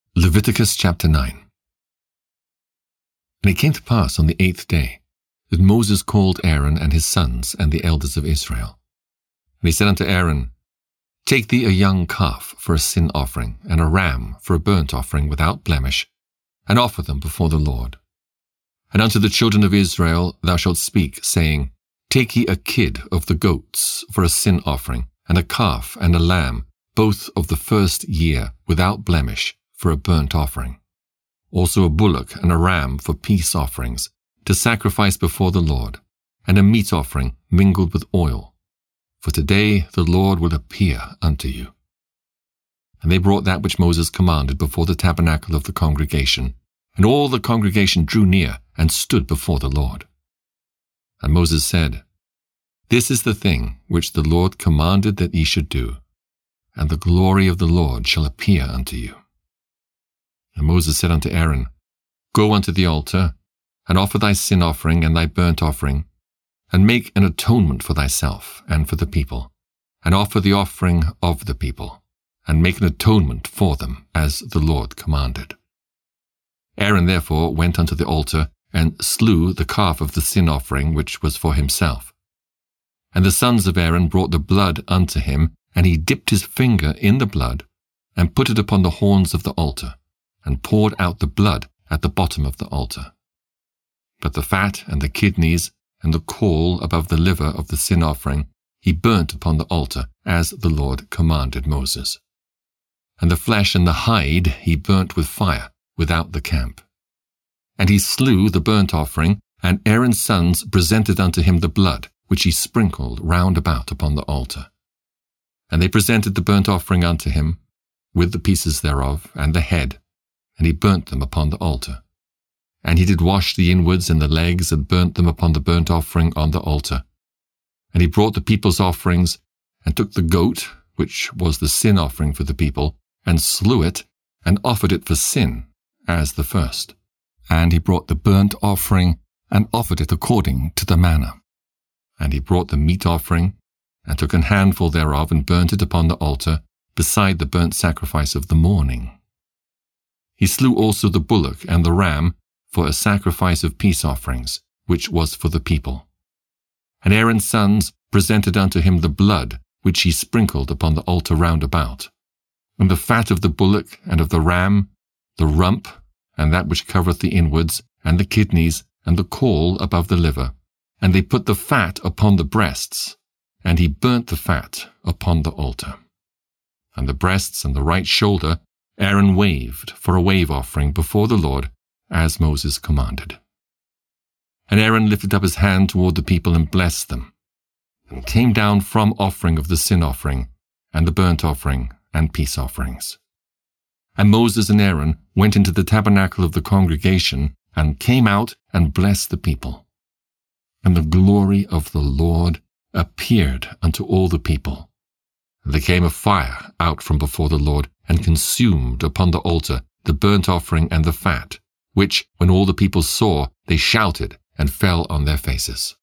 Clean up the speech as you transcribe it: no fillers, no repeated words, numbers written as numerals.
Leviticus chapter 9. And it came to pass on the 8th day that Moses called Aaron and his sons and the elders of Israel. And he said unto Aaron, Take thee a young calf for a sin offering, and a ram for a burnt offering without blemish, and offer them before the Lord. And unto the children of Israel thou shalt speak, saying, Take ye a kid of the goats for a sin offering, and a calf and a lamb, both of the first year, without blemish, for a burnt offering. Also a bullock and a ram for peace offerings, to sacrifice before the Lord, and a meat offering mingled with oil. For today the Lord will appear unto you. And they brought that which Moses commanded before the tabernacle of the congregation, and all the congregation drew near and stood before the Lord. And Moses said, This is the thing which the Lord commanded that ye should do, and the glory of the Lord shall appear unto you. And Moses said unto Aaron, Go unto the altar, and offer thy sin offering and thy burnt offering, and make an atonement for thyself and for the people, and offer the offering of the people, and make an atonement for them, as the Lord commanded. Aaron therefore went unto the altar, and slew the calf of the sin offering which was for himself. And the sons of Aaron brought the blood unto him, and he dipped his finger in the blood, and put it upon the horns of the altar, and poured out the blood at the bottom of the altar. But the fat and the kidneys and the caul above the liver of the sin offering he burnt upon the altar, as the Lord commanded Moses. And the flesh and the hide he burnt with fire without the camp. And he slew the burnt offering, and Aaron's sons presented unto him the blood, which he sprinkled round about upon the altar. And they presented the burnt offering unto him, with the pieces thereof, and the head, and he burnt them upon the altar. And he did wash the inwards and the legs, and burnt them upon the burnt offering on the altar. And he brought the people's offerings, and took the goat, which was the sin offering for the people, and slew it, and offered it for sin, as the first. And he brought the burnt offering, and offered it according to the manner. And he brought the meat offering, and took an handful thereof, and burnt it upon the altar, beside the burnt sacrifice of the morning. He slew also the bullock and the ram for a sacrifice of peace offerings, which was for the people. And Aaron's sons presented unto him the blood, which he sprinkled upon the altar round about, and the fat of the bullock and of the ram, the rump, and that which covereth the inwards, and the kidneys, and the caul above the liver. And they put the fat upon the breasts, and he burnt the fat upon the altar. And the breasts and the right shoulder Aaron waved for a wave offering before the Lord, as Moses commanded. And Aaron lifted up his hand toward the people and blessed them, and came down from offering of the sin offering, and the burnt offering, and peace offerings. And Moses and Aaron went into the tabernacle of the congregation, and came out and blessed the people. And the glory of the Lord appeared unto all the people. And there came a fire out from before the Lord, and consumed upon the altar the burnt offering and the fat, which, when all the people saw, they shouted and fell on their faces.